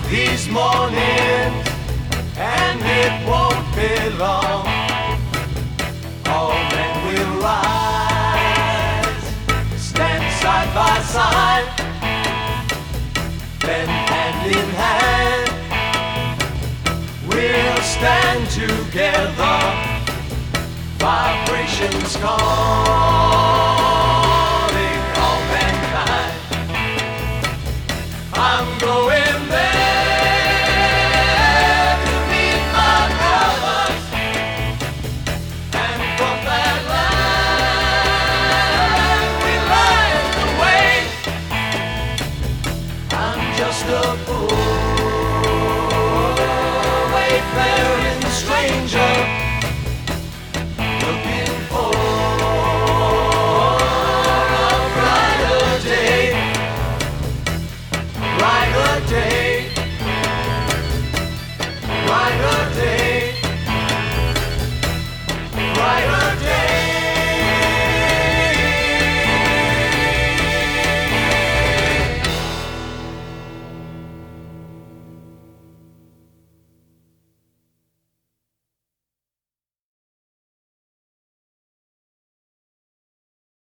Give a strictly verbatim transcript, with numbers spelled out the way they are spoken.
these mornings, and it won't be long. All men will rise, stand side by side, bend hand in hand. We'll stand together, vibrations calling all mankind. I'm going there to meet my brothers, and from that land we light the way. I'm just a fool, wayfarer.